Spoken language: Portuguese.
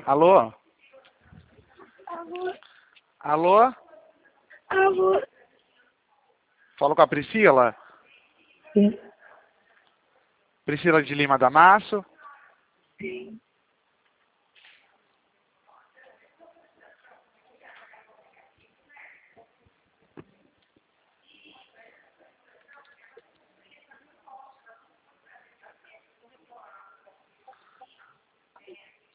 Alô? Alô? Alô? Alô? Falo com a Priscila? Sim. Priscila de Lima Damasso? Sim.